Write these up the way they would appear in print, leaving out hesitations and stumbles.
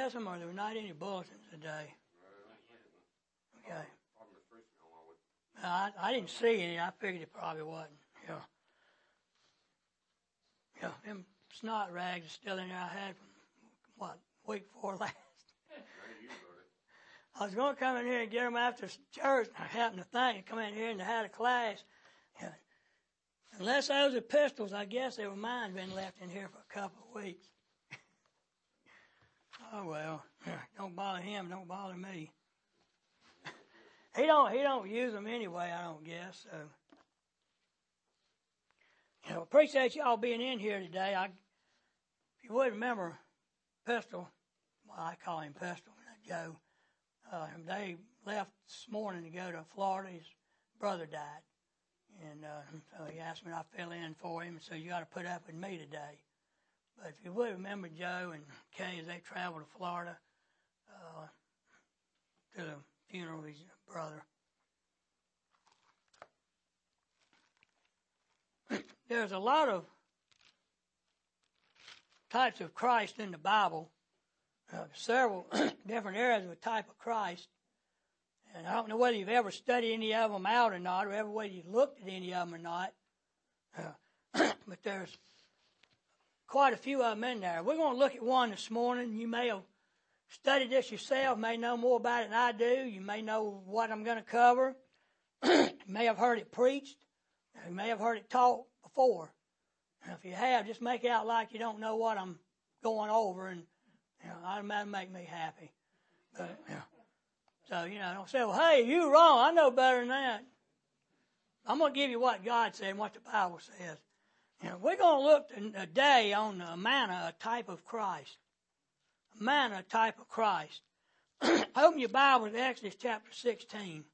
pass them, or there were not any bulletins today? Okay. I didn't see any. I figured it probably wasn't. Yeah. Yeah, them snot rags are still in there I had from, week before last. I was going to come in here and get them after church, and I happened to think, come in here and they had a class. Yeah. Unless those are pistols, I guess they were mine, been left in here for a couple of weeks. Oh, well, don't bother him, don't bother me. He don't use them anyway, I don't guess. So, appreciate y'all being in here today. If you would remember, Pistol, well, I call him Pistol, Joe. They left this morning to go to Florida. His brother died, and so he asked me to fill in for him. So you got to put up with me today. But if you would remember Joe and Kay as they traveled to Florida to the funeral of his brother. There's a lot of types of Christ in the Bible, several different areas of a type of Christ. And I don't know whether you've ever studied any of them out or not, or ever whether you've looked at any of them or not. But there's quite a few of them in there. We're going to look at one this morning. You may have studied this yourself, may know more about it than I do. You may know what I'm going to cover. You may have heard it preached. You may have heard it taught before. If you have, just make it out like you don't know what I'm going over, and that'll make me happy. But, so, don't say, well, hey, you're wrong. I know better than that. I'm going to give you what God said and what the Bible says. We're going to look today on the manna, a type of Christ. Manna, a type of Christ. Open your Bible to Exodus chapter 16.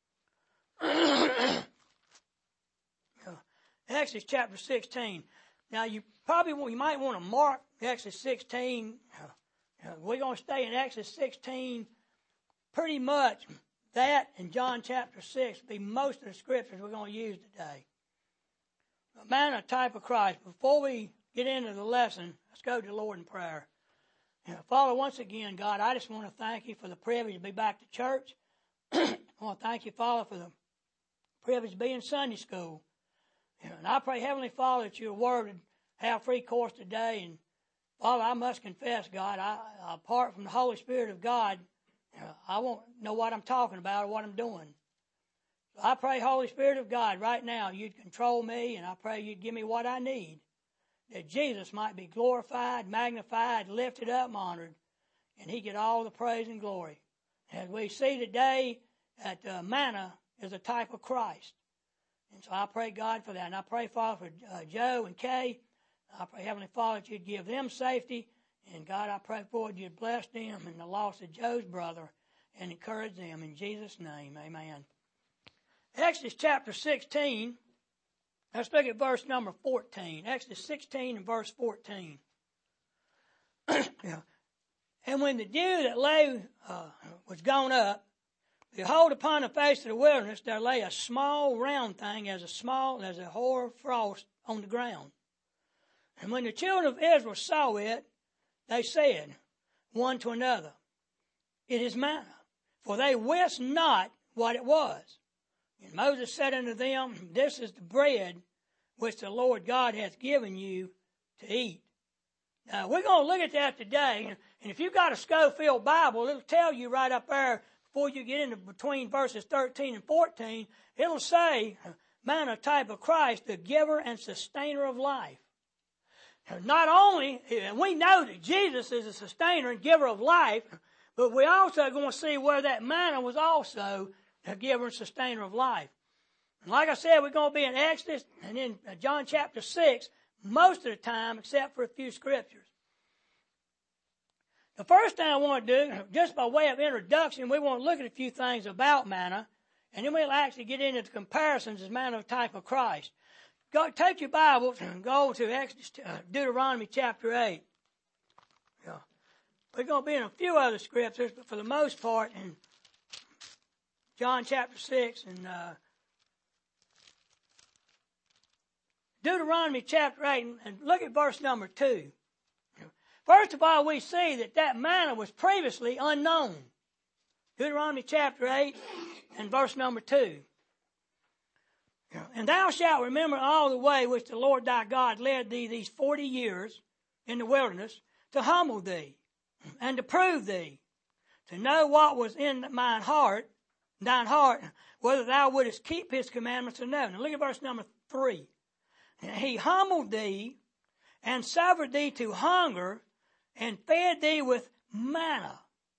Exodus chapter 16. Now, you might want to mark Exodus 16. We're going to stay in Exodus 16 pretty much. That and John chapter 6 will be most of the scriptures we're going to use today. A manna, type of Christ. Before we get into the lesson, let's go to the Lord in prayer. Father, once again, God, I just want to thank you for the privilege to be back to church. I want to thank you, Father, for the privilege to be in Sunday school. And I pray, Heavenly Father, that your word would have free course today. And Father, I must confess, God, apart from the Holy Spirit of God, I won't know what I'm talking about or what I'm doing. So I pray, Holy Spirit of God, right now you'd control me, and I pray you'd give me what I need, that Jesus might be glorified, magnified, lifted up, and honored, and he get all the praise and glory. As we see today, that manna is a type of Christ. And so I pray, God, for that. And I pray, Father, for Joe and Kay. I pray, Heavenly Father, that you'd give them safety. And, God, I pray, Lord, you'd bless them in the loss of Joe's brother and encourage them. In Jesus' name, amen. Exodus chapter 16. Let's look at verse number 14. Exodus 16 and verse 14. And when the dew that lay was gone up, behold, upon the face of the wilderness there lay a small round thing as a hoar frost on the ground. And when the children of Israel saw it, they said one to another, it is manna, for they wist not what it was. And Moses said unto them, this is the bread which the Lord God hath given you to eat. Now, we're going to look at that today. And if you've got a Schofield Bible, it'll tell you right up there, before you get into between verses 13 and 14, it'll say, manna, type of Christ, the giver and sustainer of life. Not only, and we know that Jesus is a sustainer and giver of life, but we're also going to see where that manna was also a giver and sustainer of life. And like I said, we're going to be in Exodus and in John chapter 6 most of the time, except for a few scriptures. The first thing I want to do, just by way of introduction, we want to look at a few things about manna, and then we'll actually get into the comparisons as manna, type of Christ. Go, take your Bibles and go to Exodus, Deuteronomy chapter 8. Yeah. We're going to be in a few other scriptures, but for the most part in John chapter 6 and Deuteronomy chapter 8, and look at verse number 2. First of all, we see that manna was previously unknown. Deuteronomy chapter 8 and verse number 2. And thou shalt remember all the way which the Lord thy God led thee these 40 years in the wilderness to humble thee and to prove thee, to know what was in thine heart, whether thou wouldest keep his commandments or no. Now look at verse number 3. He humbled thee and suffered thee to hunger and fed thee with manna.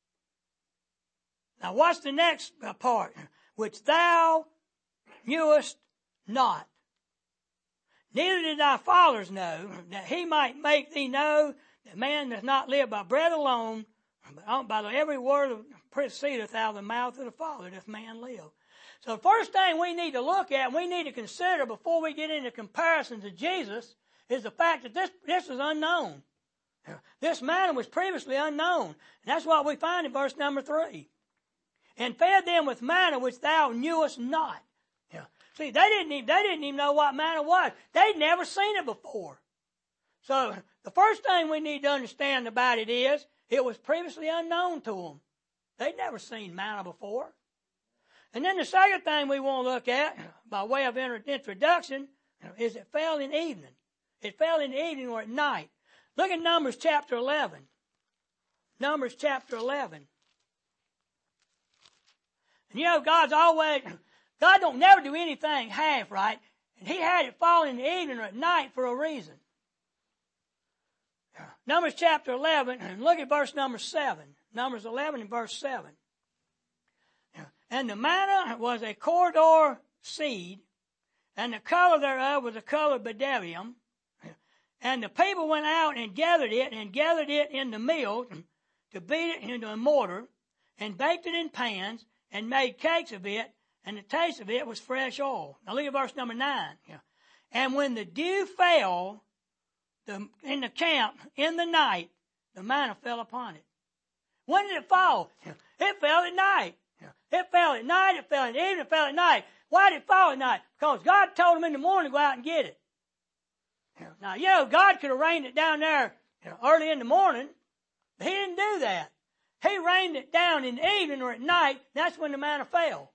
Now what's the next part? Which thou knewest not. Neither did thy fathers know, that he might make thee know that man does not live by bread alone, but by every word that proceedeth out of the mouth of the Father doth man live. So the first thing we need to look at, we need to consider before we get into comparisons to Jesus, is the fact that this was unknown. This manna was previously unknown. And that's what we find in verse number 3. And fed them with manna which thou knewest not. See, they didn't even know what manna was. They'd never seen it before. So the first thing we need to understand about it is it was previously unknown to them. They'd never seen manna before. And then the second thing we want to look at, by way of introduction, is it fell in evening. It fell in the evening or at night. Look at Numbers chapter 11. Numbers chapter 11. And you know, God don't never do anything half right. And he had it fall in the evening or at night for a reason. Numbers chapter 11, and look at verse number 7. Numbers 11 and verse 7. And the manna was a corridor seed, and the color thereof was the color of bdellium. And the people went out and gathered it in the mill to beat it into a mortar, and baked it in pans, and made cakes of it, and the taste of it was fresh oil. Now look at verse number 9. And when the dew fell in the camp in the night, the manna fell upon it. When did it fall? It fell at night. It fell at night, it fell in the evening, it fell at night. Why did it fall at night? Because God told them in the morning to go out and get it. Now, you know, God could have rained it down there early in the morning, but he didn't do that. He rained it down in the evening or at night. That's when the manna fell.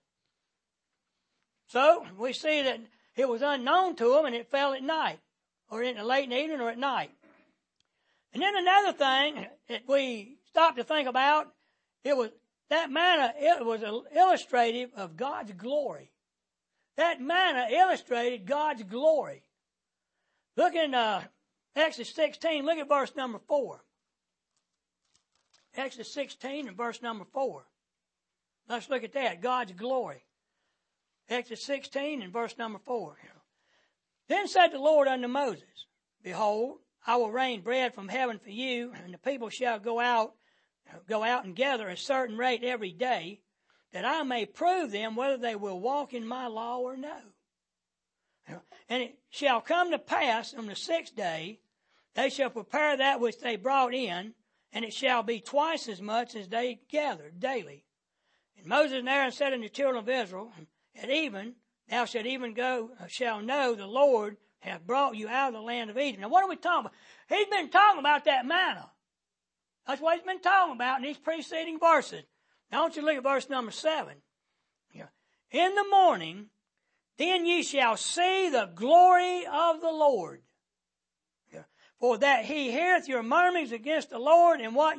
So we see that it was unknown to them and it fell at night, or in the late evening or at night. And then another thing that we stopped to think about, that manna, it was illustrative of God's glory. That manna illustrated God's glory. Look in Exodus 16, look at verse number 4. Exodus 16 and verse number 4. Let's look at that, God's glory. Exodus 16 and verse number 4. Then said the Lord unto Moses, Behold, I will rain bread from heaven for you, and the people shall go out and gather a certain rate every day, that I may prove them whether they will walk in my law or no. And it shall come to pass on the 6th day, they shall prepare that which they brought in, and it shall be twice as much as they gathered daily. And Moses and Aaron said unto the children of Israel, At even, thou shalt know the Lord hath brought you out of the land of Egypt. Now what are we talking about? He's been talking about that manna. That's what he's been talking about in these preceding verses. Now I want you to look at verse number 7. In the morning, then ye shall see the glory of the Lord. For that he heareth your murmurings against the Lord, and what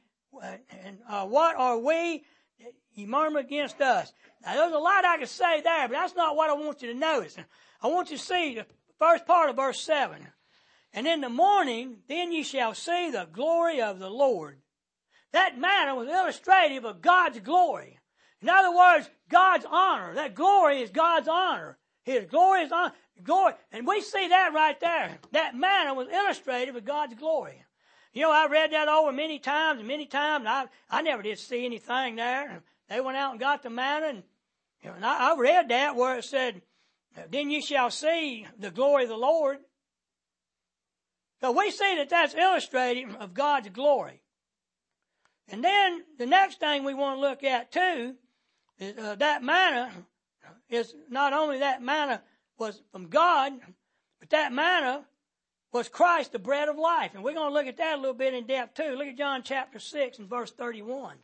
are we that ye murmur against us? Now there's a lot I could say there, but that's not what I want you to notice. I want you to see the first part of verse 7. And in the morning, then ye shall see the glory of the Lord. That manna was illustrative of God's glory. In other words, God's honor. That glory is God's honor. His glory is honor. Glory. And we see that right there. That manna was illustrative of God's glory. You know, I read that over many times, and I never did see anything there. They went out and got the manna, and I read that where it said, Then ye shall see the glory of the Lord. So we see that that's illustrative of God's glory. And then the next thing we want to look at too is that manna is not only that manna was from God, but that manna was Christ the bread of life. And we're going to look at that a little bit in depth too. Look at John chapter 6 and verse 31.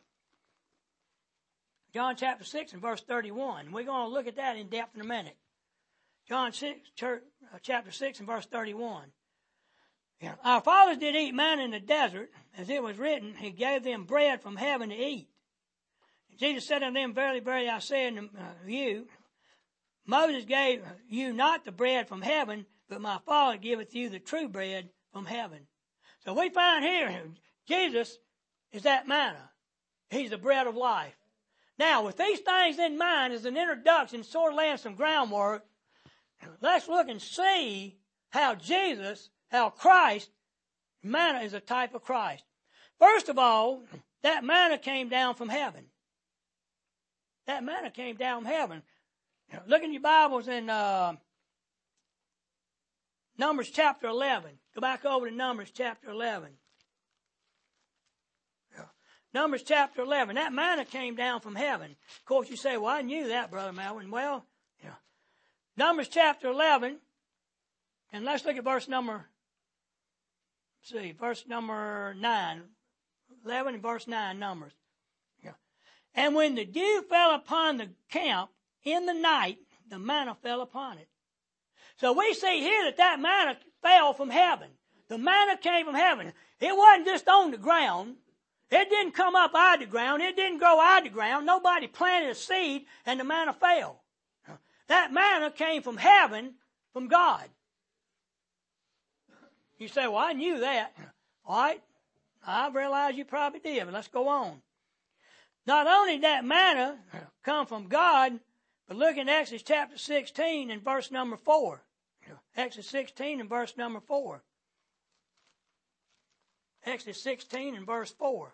John chapter 6 and verse 31. We're going to look at that in depth in a minute. John 6, chapter 6 and verse 31. Yeah. Our fathers did eat manna in the desert, as it was written, He gave them bread from heaven to eat. And Jesus said unto them, Verily, verily, I say unto you, Moses gave you not the bread from heaven, but my Father giveth you the true bread from heaven. So we find here, Jesus is that manna. He's the bread of life. Now, with these things in mind, as an introduction, sort of laying some groundwork, let's look and see how Christ, manna is a type of Christ. First of all, that manna came down from heaven. That manna came down from heaven. Look in your Bibles in Numbers chapter 11. Go back over to Numbers chapter 11. Numbers chapter 11. That manna came down from heaven. Of course, you say, well, I knew that, Brother Melvin. Well, Numbers chapter 11. And let's look at verse number 9. 11 and verse 9, Numbers. And when the dew fell upon the camp in the night, the manna fell upon it. So we see here that manna fell from heaven. The manna came from heaven. It wasn't just on the ground. It didn't come up out of the ground. It didn't grow out of the ground. Nobody planted a seed and the manna fell. That manna came from heaven, from God. You say, well, I knew that. All right. I realize you probably did, but let's go on. Not only did that manna come from God, but look in Exodus chapter 16 and verse number 4. Exodus 16 and verse number 4. Exodus 16 and verse 4.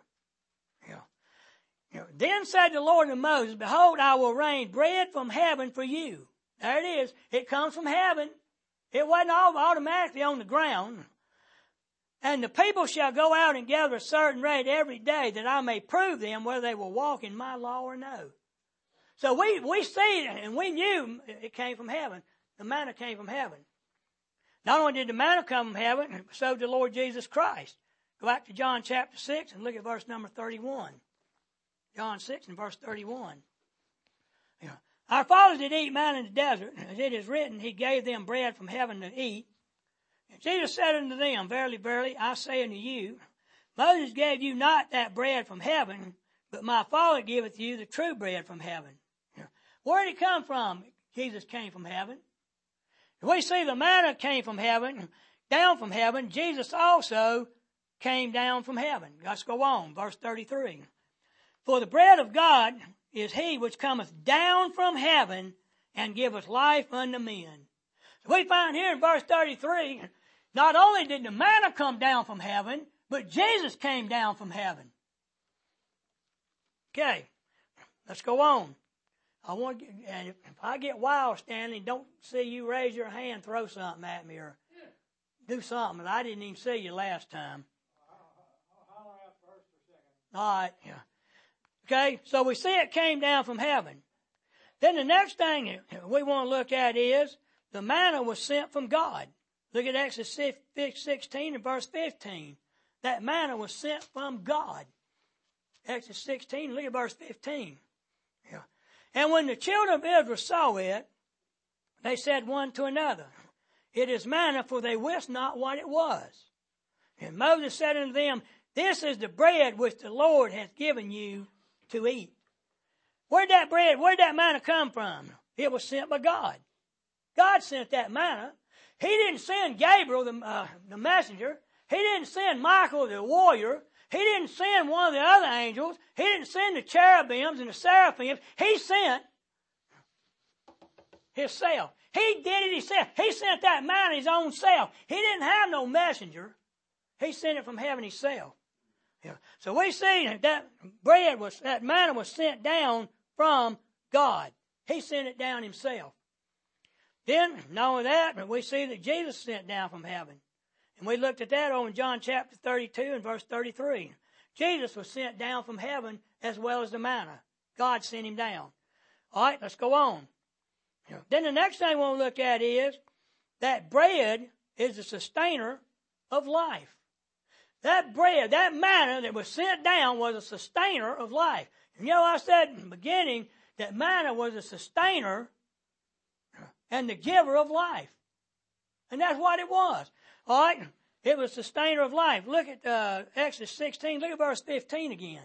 Then said the Lord to Moses, Behold, I will rain bread from heaven for you. There it is. It comes from heaven. It wasn't automatically on the ground. And the people shall go out and gather a certain rate every day, that I may prove them whether they will walk in my law or no. So we see it, and we knew it came from heaven. The manna came from heaven. Not only did the manna come from heaven, so did the Lord Jesus Christ. Go back to John chapter 6 and look at verse number 31. John 6 and verse 31. Our fathers did eat manna in the desert, as it is written, He gave them bread from heaven to eat. And Jesus said unto them, Verily, verily, I say unto you, Moses gave you not that bread from heaven, but my Father giveth you the true bread from heaven. Where did it come from? Jesus came from heaven. We see the manna came from heaven, down from heaven. Jesus also came down from heaven. Let's go on, verse 33. For the bread of God is He which cometh down from heaven and giveth life unto men. So we find here in verse 33, not only did the manna come down from heaven, but Jesus came down from heaven. Okay, let's go on. And if I get wild, Stanley, don't see you raise your hand, throw something at me or do something. I didn't even see you last time. All right, yeah. Okay, so we see it came down from heaven. Then the next thing we want to look at is the manna was sent from God. Look at Exodus 16 and verse 15. That manna was sent from God. Exodus 16, look at verse 15. Yeah. And when the children of Israel saw it, they said one to another, It is manna, for they wist not what it was. And Moses said unto them, This is the bread which the Lord hath given you to eat. Where'd that manna come from? It was sent by God. God sent that manna. He didn't send Gabriel, the messenger. He didn't send Michael, the warrior. He didn't send one of the other angels. He didn't send the cherubims and the seraphims. He sent Himself. He did it Himself. He sent that manna His own self. He didn't have no messenger. He sent it from heaven Himself. Yeah. So we see that manna was sent down from God. He sent it down Himself. Then, not only that, but we see that Jesus sent down from heaven. And we looked at that over in John chapter 32 and verse 33. Jesus was sent down from heaven as well as the manna. God sent Him down. All right, let's go on. Then the next thing we want to look at is that bread is the sustainer of life. That bread, that manna that was sent down was a sustainer of life. And you know, I said in the beginning that manna was a sustainer and the giver of life. And that's what it was. All right? It was a sustainer of life. Look at Exodus 16. Look at verse 15 again.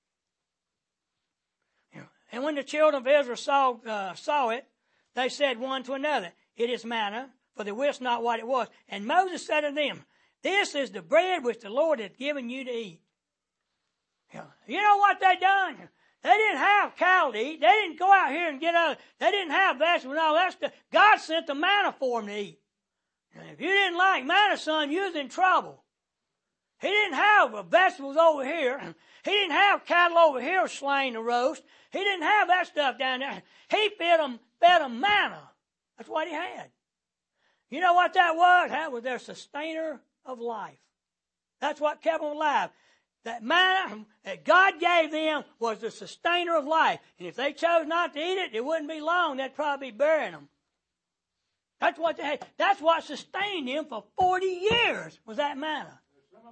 And when the children of Israel saw it, they said one to another, "It is manna, for they wist not what it was." And Moses said to them, "This is the bread which the Lord hath given you to eat." You know what they done? They didn't have cattle to eat. They didn't go out here and get other. They didn't have vegetables and all that stuff. God sent the manna for them to eat. And if you didn't like manna, son, you was in trouble. He didn't have vegetables over here. He didn't have cattle over here slain to roast. He didn't have that stuff down there. He fed them manna. That's what he had. You know what that was? That was their sustainer of life. That's what kept them alive. That manna that God gave them was the sustainer of life. And if they chose not to eat it, it wouldn't be long. They'd probably be burying them. That's what they had. That's what sustained them for 40 years, was that manna.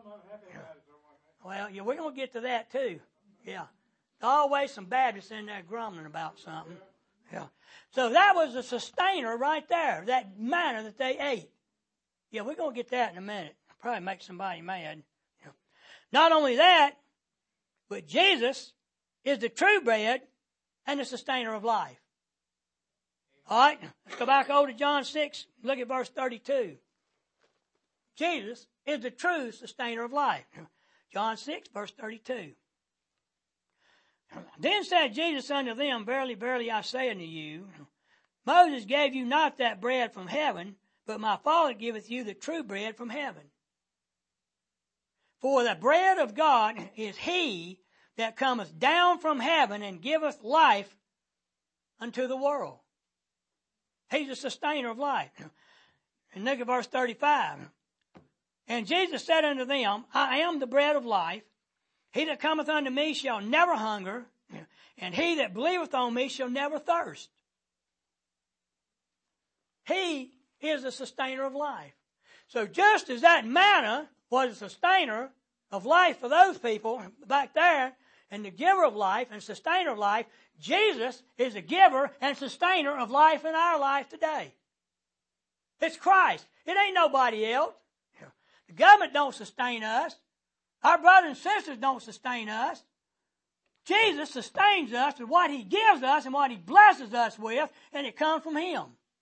Well, yeah, we're going to get to that too. Yeah. There's always some Baptists in there grumbling about something. Yeah. So that was the sustainer right there, that manna that they ate. Yeah, we're going to get that in a minute. Probably make somebody mad. Yeah. Not only that, but Jesus is the true bread and the sustainer of life. All right, let's go back over to John 6. Look at verse 32. Jesus is the true sustainer of life. John 6, verse 32. Then said Jesus unto them, "Verily, verily, I say unto you, Moses gave you not that bread from heaven, but my Father giveth you the true bread from heaven. For the bread of God is he that cometh down from heaven and giveth life unto the world." He's the sustainer of life. And look at verse 35. And Jesus said unto them, "I am the bread of life. He that cometh unto me shall never hunger, and he that believeth on me shall never thirst." He is the sustainer of life. So just as that manna was a sustainer of life for those people back there, and the giver of life and sustainer of life, Jesus is the giver and sustainer of life in our life today. It's Christ. It ain't nobody else. The government don't sustain us. Our brothers and sisters don't sustain us. Jesus sustains us with what he gives us and what he blesses us with, and it comes from him.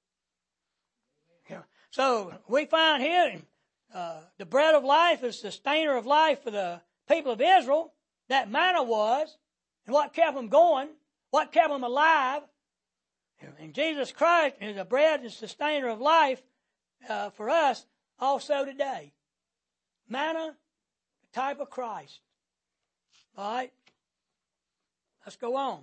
So we find here the bread of life is sustainer of life for the people of Israel. That manna was, and what kept them going, what kept them alive. And Jesus Christ is the bread and sustainer of life for us also today. Manna, the type of Christ. All right? Let's go on.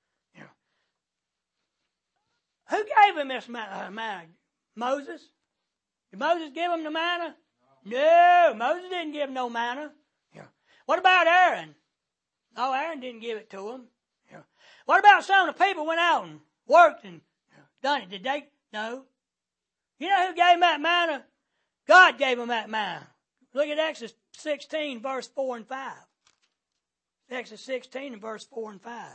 Who gave him this manna? Moses? Did Moses give him the manna? No, Moses didn't give him no manna. What about Aaron? No, Aaron didn't give it to him. What about some of the people went out and worked and done it? Did they? No. You know who gave him that manna? God gave him that manna. Look at Exodus 16, verse 4 and 5. Exodus 16 and verse 4 and 5.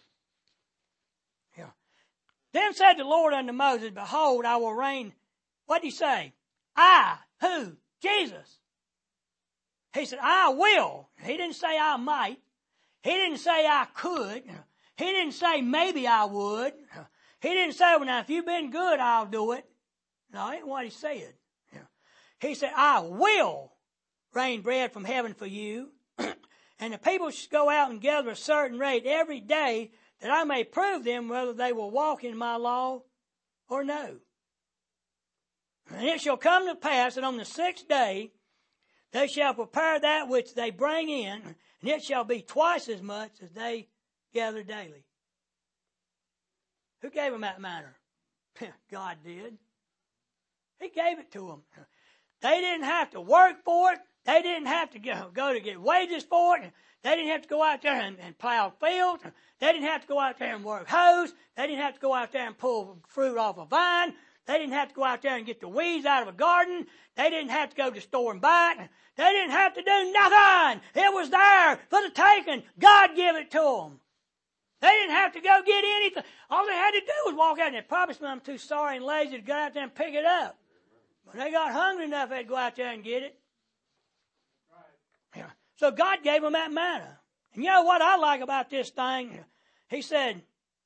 Then said the Lord unto Moses, "Behold, I will rain." What did he say? I. Who? Jesus. He said, "I will." He didn't say I might. He didn't say I could. He didn't say maybe I would. He didn't say, "Well, now, if you've been good, I'll do it." No, that ain't what he said. He said, "I will rain bread from heaven for you, and the people should go out and gather a certain rate every day, that I may prove them whether they will walk in my law or no. And it shall come to pass that on the 6th day they shall prepare that which they bring in, and it shall be twice as much as they gather daily." Who gave them that manna? God did. He gave it to them. They didn't have to work for it. They didn't have to go to get wages for it. They didn't have to go out there and plow fields. They didn't have to go out there and work hoes. They didn't have to go out there and pull fruit off a vine. They didn't have to go out there and get the weeds out of a garden. They didn't have to go to the store and buy it. They didn't have to do nothing. It was there for the taking. God gave it to them. They didn't have to go get anything. All they had to do was walk out, and they probably said, I'm too sorry and lazy to go out there and pick it up. When they got hungry enough, they'd go out there and get it. Yeah. So God gave them that manna. And you know what I like about this thing? He said,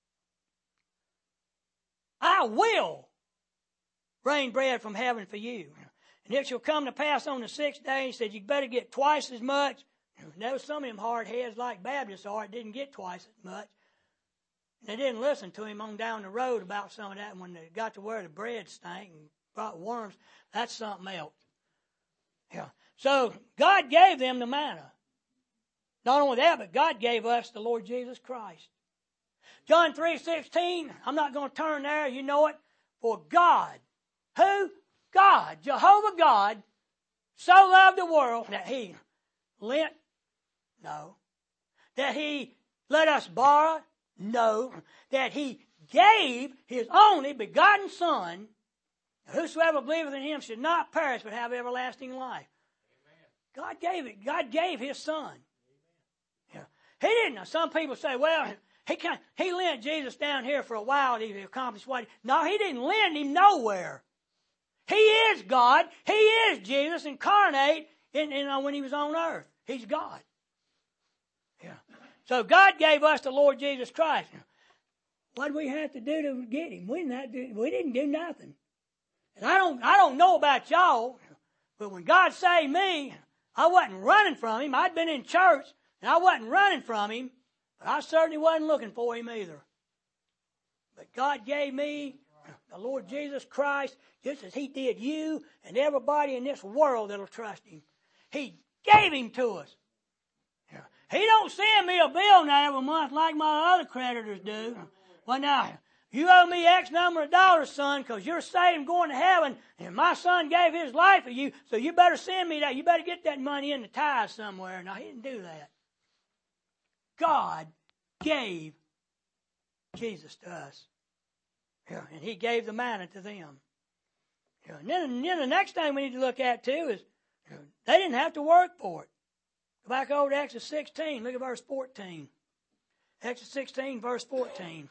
I will rain bread from heaven for you. And it shall come to pass on the 6th day. He said, you better get twice as much. There was some of them hard heads like Baptists are that didn't get twice as much. They didn't listen to him on down the road about some of that. And when they got to where the bread stank and brought worms, that's something else. Yeah. So God gave them the manna. Not only that, but God gave us the Lord Jesus Christ. John 3:16, I'm not going to turn there, you know it. For God, who? God, Jehovah God, so loved the world that He lent? No. That He let us borrow? No. That He gave His only begotten Son, whosoever believeth in Him should not perish but have everlasting life. Amen. God gave it. God gave His Son. Yeah. He didn't. Some people say, well, he lent Jesus down here for a while to accomplish what? No, He didn't lend Him nowhere. He is God. He is Jesus incarnate when He was on earth. He's God. Yeah. So God gave us the Lord Jesus Christ. What did we have to do to get Him? We didn't do nothing. And I don't know about y'all, but when God saved me, I wasn't running from Him. I'd been in church, and I wasn't running from Him, but I certainly wasn't looking for Him either. But God gave me the Lord Jesus Christ, just as He did you and everybody in this world that'll trust Him. He gave Him to us. Yeah. He don't send me a bill now every month like my other creditors do. Well, now, you owe me X number of dollars, son, because you're saved and going to heaven, and my son gave his life for you, so you better send me that. You better get that money in the tithe somewhere. No, He didn't do that. God gave Jesus to us. Yeah, and He gave the manna to them. Yeah, and then the next thing we need to look at, too, is they didn't have to work for it. Go back over to Exodus 16. Look at verse 14. Exodus 16, verse 14.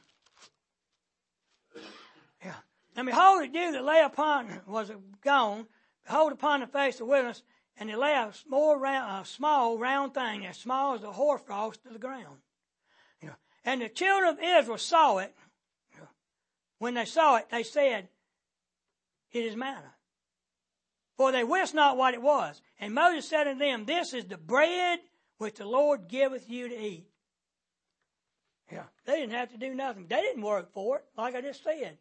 Yeah. And behold, the dew that lay upon was gone. Behold, upon the face of the wilderness, and they lay a small round thing, as small as a hoarfrost to the ground. Yeah. And the children of Israel saw it. Yeah. When they saw it, they said, it is manna. For they wist not what it was. And Moses said unto them, this is the bread which the Lord giveth you to eat. Yeah, they didn't have to do nothing. They didn't work for it, like I just said.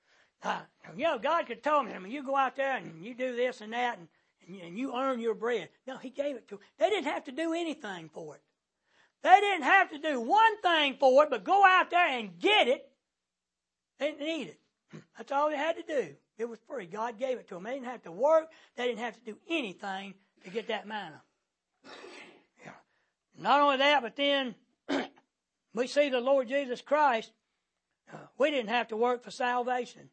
God could tell them, you go out there and you do this and that, and you earn your bread. No, He gave it to them. They didn't have to do anything for it. They didn't have to do one thing for it, but go out there and get it and eat it. That's all they had to do. It was free. God gave it to them. They didn't have to work. They didn't have to do anything to get that manna. Yeah. Not only that, but then we see the Lord Jesus Christ. We didn't have to work for salvation.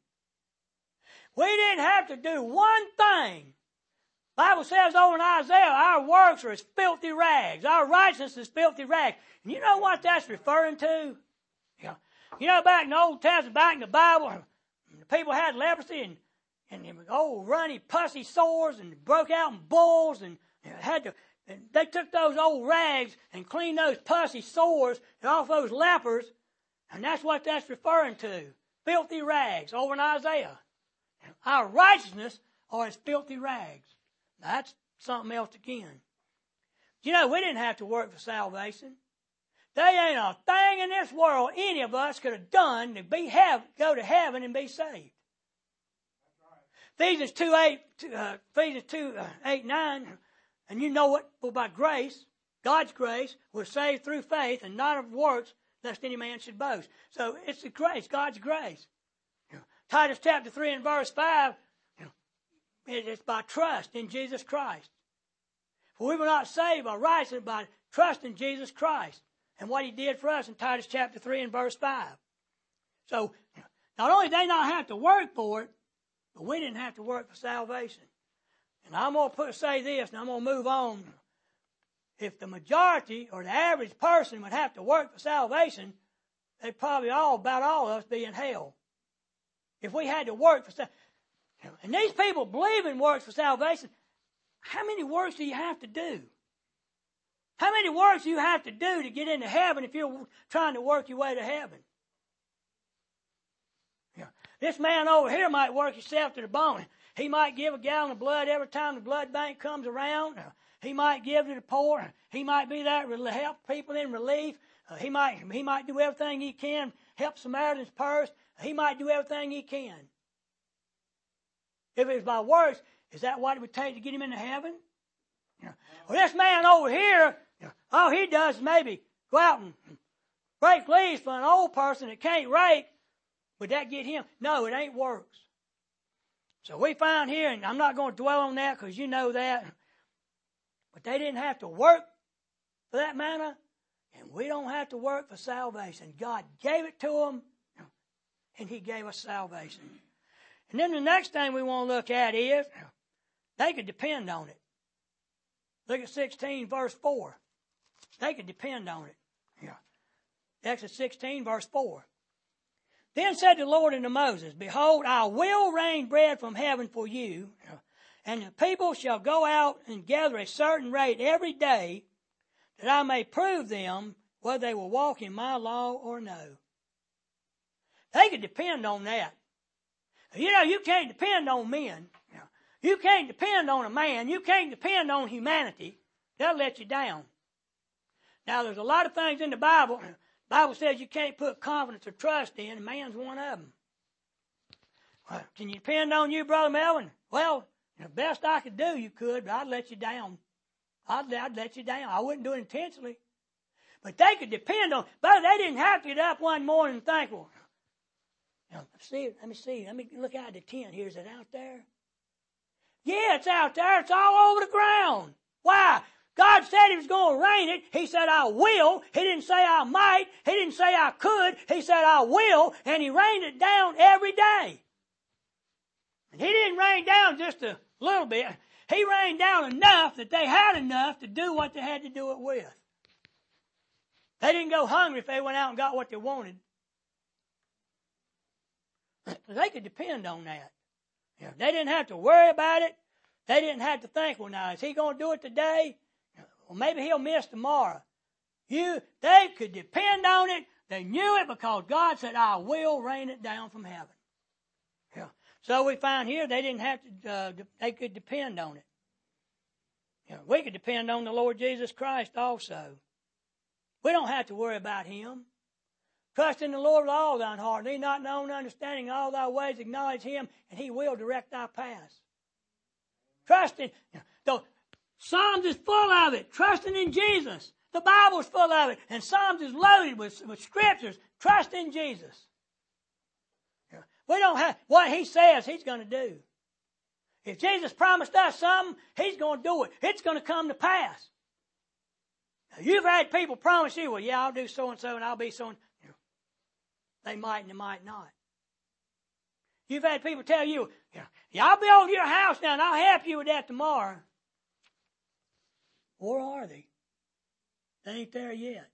We didn't have to do one thing. The Bible says over in Isaiah, our works are as filthy rags. Our righteousness is filthy rags. And you know what that's referring to? Yeah. You know, back in the Old Testament, back in the Bible, the people had leprosy and old runny, pussy sores and broke out in boils and they took those old rags and cleaned those pussy sores off those lepers, and that's what that's referring to. Filthy rags over in Isaiah. Our righteousness are as filthy rags. Now, that's something else again. You know, we didn't have to work for salvation. There ain't a thing in this world any of us could have done to go to heaven and be saved. Ephesians 2, 8, 9, and you know it, for by grace, God's grace, we're saved through faith and not of works, lest any man should boast. So it's the grace, God's grace. Titus chapter 3 and verse 5, it's by trust in Jesus Christ. For we were not saved by righteousness, by trust in Jesus Christ and what He did for us in Titus chapter 3 and verse 5. So not only did they not have to work for it, but we didn't have to work for salvation. And I'm going to say this, and I'm going to move on. If the majority or the average person would have to work for salvation, they'd probably about all of us be in hell. If we had to work for salvation. And these people believe in works for salvation. How many works do you have to do? How many works do you have to do to get into heaven if you're trying to work your way to heaven? This man over here might work himself to the bone. He might give a gallon of blood every time the blood bank comes around. He might give to the poor. He might be there to help people in relief. He might do everything he can, help Samaritan's purse. He might do everything he can. If it was by works, is that what it would take to get him into heaven? Well, this man over here, all he does is maybe go out and rake leaves for an old person that can't rake. Would that get him? No, it ain't works. So we found here, and I'm not going to dwell on that because you know that, but they didn't have to work for that manna, and we don't have to work for salvation. God gave it to them, and He gave us salvation. And then the next thing we want to look at is they could depend on it. Look at 16 verse 4. They could depend on it. Exodus 16 verse 4. Then said the Lord unto Moses, Behold, I will rain bread from heaven for you, and the people shall go out and gather a certain rate every day, that I may prove them whether they will walk in my law or no. They could depend on that. You can't depend on men. You can't depend on a man. You can't depend on humanity. They'll let you down. Now, there's a lot of things in the Bible. The Bible says you can't put confidence or trust in, and man's one of them. Well, can you depend on you, Brother Melvin? Well, the best I could do, you could, but I'd let you down. I'd let you down. I wouldn't do it intentionally. But they could depend on, but they didn't have to get up one morning and think, well, let me see. Let me look out the tent here. Is it out there? Yeah, it's out there. It's all over the ground. Why? God said He was going to rain it. He said, I will. He didn't say I might. He didn't say I could. He said, I will. And He rained it down every day. And He didn't rain down just a little bit. He rained down enough that they had enough to do what they had to do it with. They didn't go hungry if they went out and got what they wanted. They could depend on that. They didn't have to worry about it. They didn't have to think, well, now, is He going to do it today? Well, maybe He'll miss tomorrow. They could depend on it. They knew it because God said, I will rain it down from heaven. So we find here they didn't have to, they could depend on it. We could depend on the Lord Jesus Christ also. We don't have to worry about Him. Trust in the Lord with all thine heart. Lean not in thine own understanding. All thy ways acknowledge Him, and He will direct thy paths. Trust in. The Psalms is full of it. Trusting in Jesus. The Bible is full of it. And Psalms is loaded with scriptures. Trust in Jesus. We don't have what He says He's going to do. If Jesus promised us something, He's going to do it. It's going to come to pass. Now, you've had people promise you, well, yeah, I'll do so-and-so and I'll be so-and-so. They might and they might not. You've had people tell you, yeah, I'll be over to your house now and I'll help you with that tomorrow. Or are they? They ain't there yet.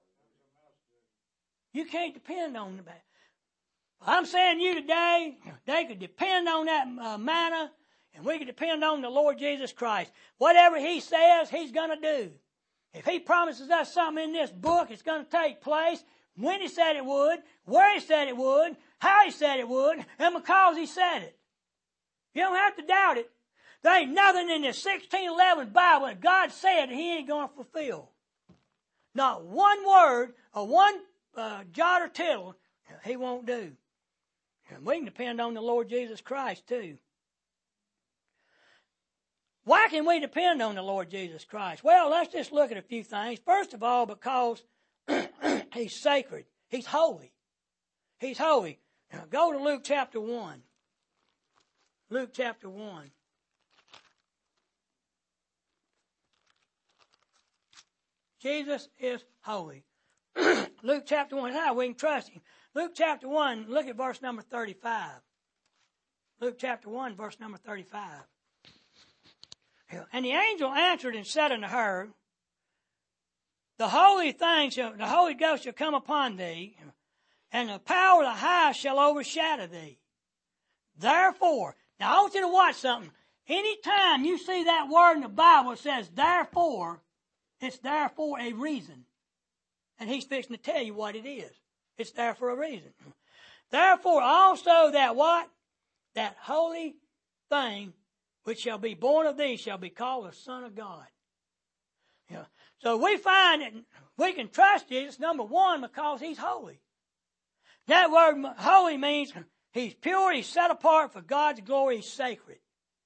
You can't depend on them. I'm saying you today, they could depend on that manna, and we could depend on the Lord Jesus Christ. Whatever He says, He's going to do. If He promises us something in this book, it's going to take place. When He said it would, where He said it would, how He said it would, and because He said it. You don't have to doubt it. There ain't nothing in this 1611 Bible that God said that He ain't going to fulfill. Not one word or one jot or tittle He won't do. And we can depend on the Lord Jesus Christ too. Why can we depend on the Lord Jesus Christ? Well, let's just look at a few things. First of all, because He's sacred. He's holy. He's holy. Now go to Luke chapter 1. Luke chapter 1. Jesus is holy. Luke chapter 1. How we can trust Him. Luke chapter 1, look at verse number 35. Luke chapter 1, verse number 35. And the angel answered and said unto her, the Holy Ghost shall come upon thee, and the power of the highest shall overshadow thee. Therefore, now I want you to watch something. Anytime you see that word in the Bible that says therefore, it's there for a reason. And he's fixing to tell you what it is. It's there for a reason. Therefore also that what? That holy thing which shall be born of thee shall be called the Son of God. Yeah. So we find that we can trust Jesus, number one, because he's holy. That word holy means he's pure, he's set apart for God's glory, he's sacred.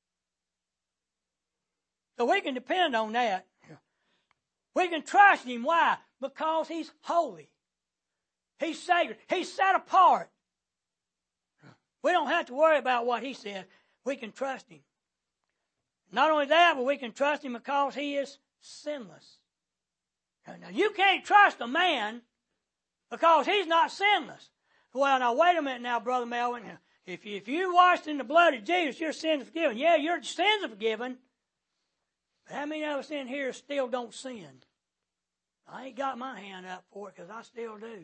So we can depend on that. We can trust him. Why? Because he's holy. He's sacred. He's set apart. We don't have to worry about what he says. We can trust him. Not only that, but we can trust him because he is sinless. Now, you can't trust a man because he's not sinless. Well, now, wait a minute now, Brother Melvin. If you washed in the blood of Jesus, your sins are forgiven. Yeah, your sins are forgiven. But how many of us in here still don't sin? I ain't got my hand up for it because I still do.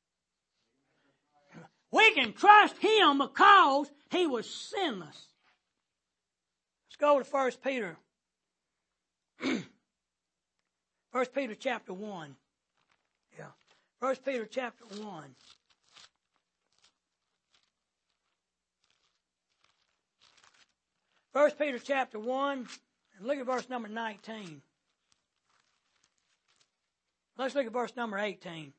We can trust him because he was sinless. Let's go to 1 Peter. 1 Peter chapter 1. Yeah. 1 Peter chapter 1. First Peter chapter 1, and look at verse number 19. Let's look at verse number 18.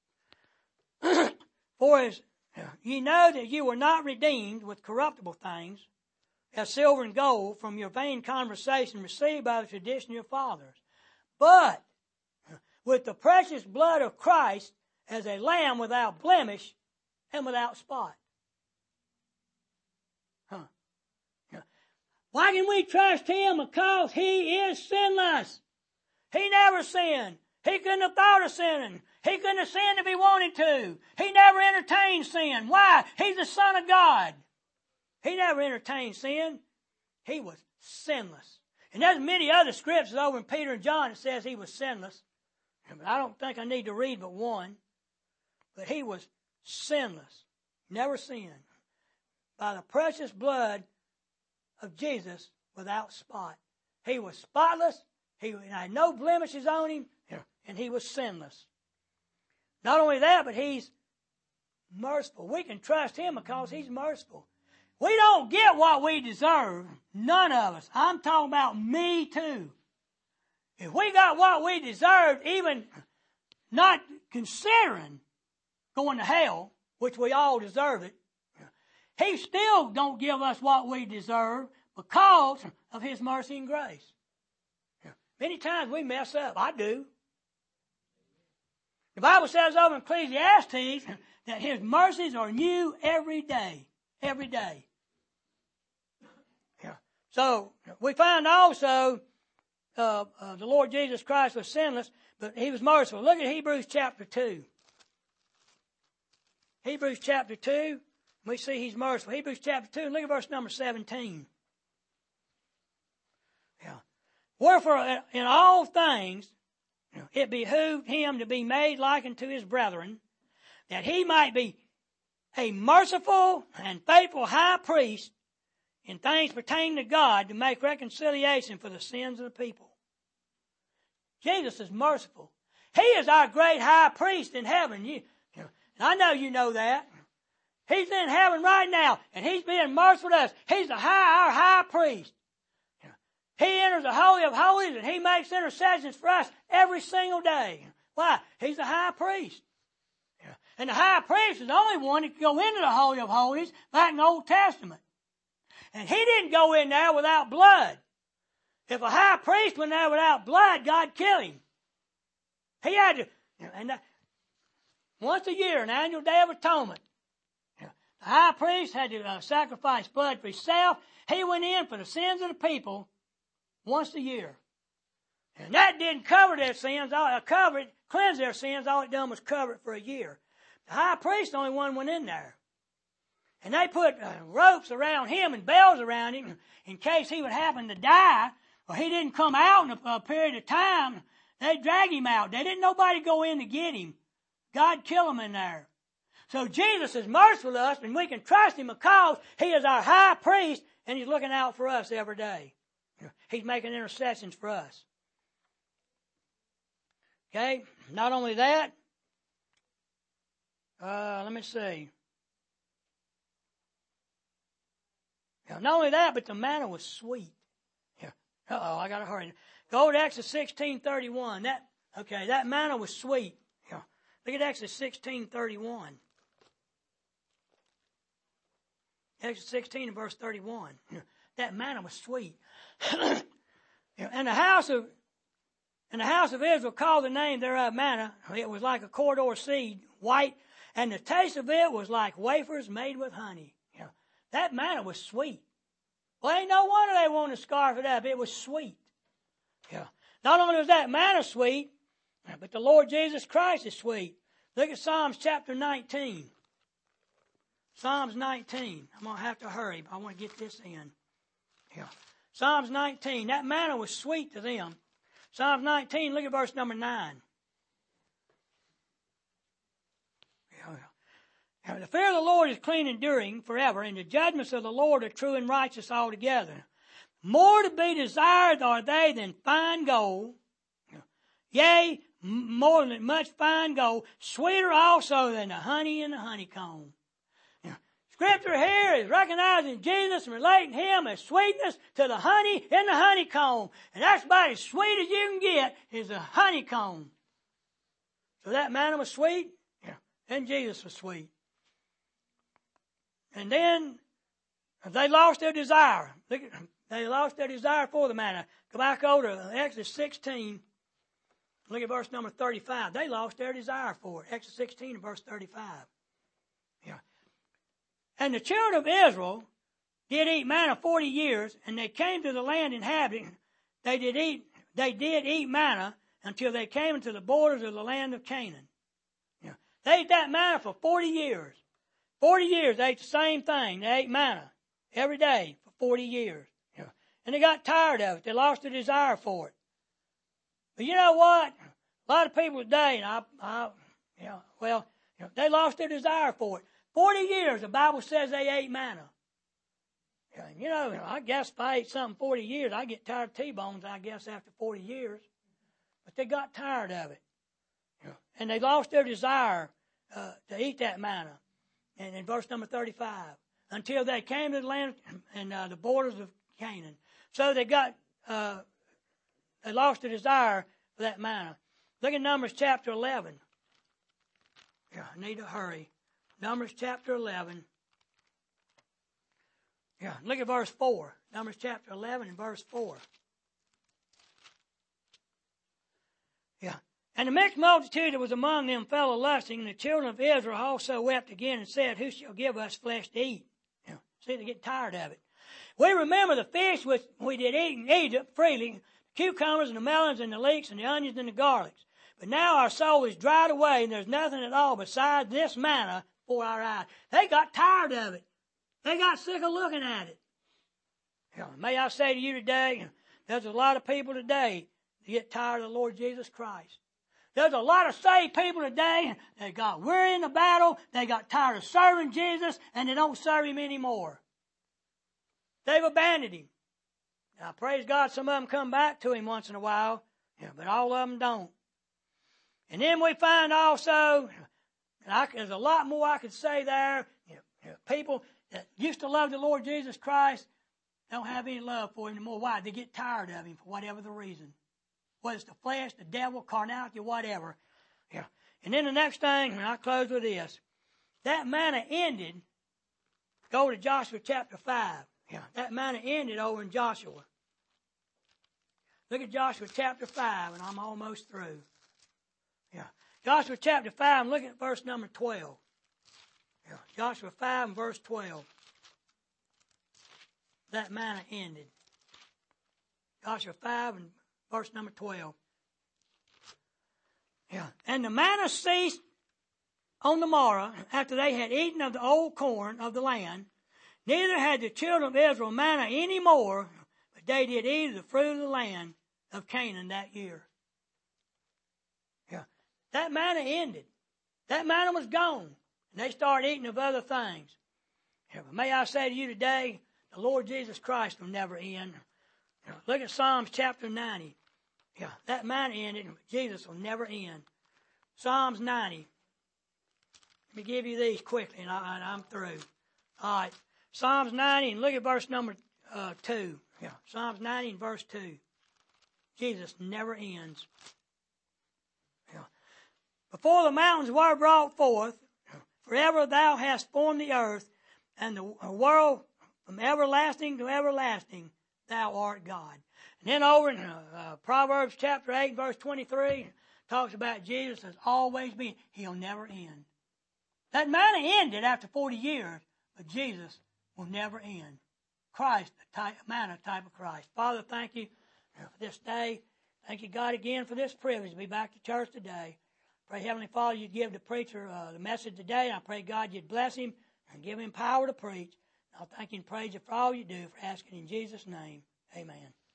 For as ye know that you were not redeemed with corruptible things, as silver and gold, from your vain conversation received by the tradition of your fathers, but with the precious blood of Christ as a lamb without blemish and without spot. Why can we trust him? Because he is sinless. He never sinned. He couldn't have thought of sinning. He couldn't have sinned if he wanted to. He never entertained sin. Why? He's the Son of God. He never entertained sin. He was sinless. And there's many other scriptures over in Peter and John that says he was sinless. But I don't think I need to read but one. But he was sinless. Never sinned. By the precious blood of Jesus without spot. He was spotless. He had no blemishes on him. And he was sinless. Not only that, but he's merciful. We can trust him because he's merciful. We don't get what we deserve. None of us. I'm talking about me too. If we got what we deserved, even not considering going to hell, which we all deserve it, he still don't give us what we deserve because of his mercy and grace. Many times we mess up. I do. The Bible says over in Ecclesiastes that his mercies are new every day. Every day. So we find also the Lord Jesus Christ was sinless, but he was merciful. Look at Hebrews chapter 2. Hebrews chapter 2. We see he's merciful. Hebrews chapter 2, and look at verse number 17. Wherefore, in all things, it behooved him to be made like unto his brethren, that he might be a merciful and faithful high priest in things pertaining to God, to make reconciliation for the sins of the people. Jesus is merciful. He is our great high priest in heaven. And I know you know that. He's in heaven right now, and he's being merciful to us. He's our high priest. He enters the Holy of Holies, and he makes intercessions for us every single day. Why? He's the high priest. And the high priest is the only one that can go into the Holy of Holies back in the Old Testament. And he didn't go in there without blood. If a high priest went there without blood, God killed him. He had to, and once a year, an annual Day of Atonement, the high priest had to sacrifice blood for himself. He went in for the sins of the people once a year. And that didn't cover their sins, cleanse their sins. All it done was cover it for a year. The high priest, the only one went in there. And they put ropes around him and bells around him in case he would happen to die or he didn't come out in a period of time. They'd drag him out. They didn't nobody go in to get him. God killed him in there. So Jesus is merciful to us, and we can trust him because he is our high priest, and he's looking out for us every day. He's making intercessions for us. Okay? Not only that, let me see. Not only that, but the manna was sweet. Yeah. I got to hurry. Go to Exodus 16:31. That manna was sweet. Yeah. Look at Exodus 16:31. Exodus 16 and verse 31. That manna was sweet. And the house of Israel called the name thereof manna. It was like a corridor seed, white, and the taste of it was like wafers made with honey. That manna was sweet. Well, ain't no wonder they wanted to scarf it up. It was sweet. Not only was that manna sweet, but the Lord Jesus Christ is sweet. Look at Psalms chapter 19. Psalms 19. I'm going to have to hurry, but I want to get this in. Psalms 19. That manna was sweet to them. Psalms 19, look at verse number 9. The fear of the Lord is clean and enduring forever, and the judgments of the Lord are true and righteous altogether. More to be desired are they than fine gold, yea, more than much fine gold, sweeter also than the honey in the honeycomb. Scripture here is recognizing Jesus and relating him as sweetness to the honey in the honeycomb. And that's about as sweet as you can get is the honeycomb. So that manna was sweet, and Jesus was sweet. And then they lost their desire. They lost their desire for the manna. Go back over to Exodus 16. Look at verse number 35. They lost their desire for it. Exodus 16 and verse 35. And the children of Israel did eat manna 40 years, and they came to the land inhabited. They did eat manna until they came into the borders of the land of Canaan. They ate that manna for 40 years. 40 years they ate the same thing. They ate manna every day for 40 years. And they got tired of it. They lost their desire for it. But you know what? A lot of people today, they lost their desire for it. 40 years, the Bible says they ate manna. I guess if I ate something 40 years, I get tired of T-bones, I guess, after 40 years. But they got tired of it. And they lost their desire to eat that manna. And in verse number 35, until they came to the land and the borders of Canaan. So they lost their desire for that manna. Look at Numbers chapter 11. I need to hurry. Numbers chapter 11. Look at verse 4. Numbers chapter 11 and verse 4. And the mixed multitude that was among them fell a-lusting, and the children of Israel also wept again and said, who shall give us flesh to eat? See, they get tired of it. We remember the fish which we did eat in Egypt freely, the cucumbers and the melons and the leeks and the onions and the garlics. But now our soul is dried away, and there's nothing at all besides this manna before our eyes. They got tired of it. They got sick of looking at it. May I say to you today, there's a lot of people today that get tired of the Lord Jesus Christ. There's a lot of saved people today that got weary in the battle, they got tired of serving Jesus, and they don't serve him anymore. They've abandoned him. Now, praise God, some of them come back to him once in a while, but all of them don't. And then we find also, there's a lot more I could say there. People that used to love the Lord Jesus Christ don't have any love for him anymore. Why? They get tired of him for whatever the reason. Whether it's the flesh, the devil, carnality, whatever. And then the next thing, and I'll close with this. That manna ended. Go to Joshua chapter 5. That manna ended over in Joshua. Look at Joshua chapter 5, and I'm almost through. Joshua chapter 5, I'm looking at verse number 12. Joshua 5 and verse 12. That manna ended. Joshua 5 and verse number 12. And the manna ceased on the morrow, after they had eaten of the old corn of the land, neither had the children of Israel manna any more, but they did eat of the fruit of the land of Canaan that year. Yeah. That manna ended. That manna was gone. And they started eating of other things. Yeah, but may I say to you today, the Lord Jesus Christ will never end. Yeah, look at Psalms chapter 90. Yeah, that manna ended, but Jesus will never end. Psalms 90. Let me give you these quickly, and I'm through. All right. Psalms 90, and look at verse number 2. Yeah, Psalms 90 and verse 2. Jesus never ends. Yeah. Before the mountains were brought forth, forever thou hast formed the earth, and the world from everlasting to everlasting, thou art God. And then over in Proverbs chapter 8, verse 23, talks about Jesus as always being. He'll never end. That manna ended after 40 years, but Jesus will never end. Christ, the manna type of Christ. Father, thank you for this day. Thank you, God, again for this privilege to be back to church today. Pray, Heavenly Father, you'd give the preacher the message today. I pray, God, you'd bless him and give him power to preach. I'll thank you and praise you for all you do, for asking in Jesus' name. Amen.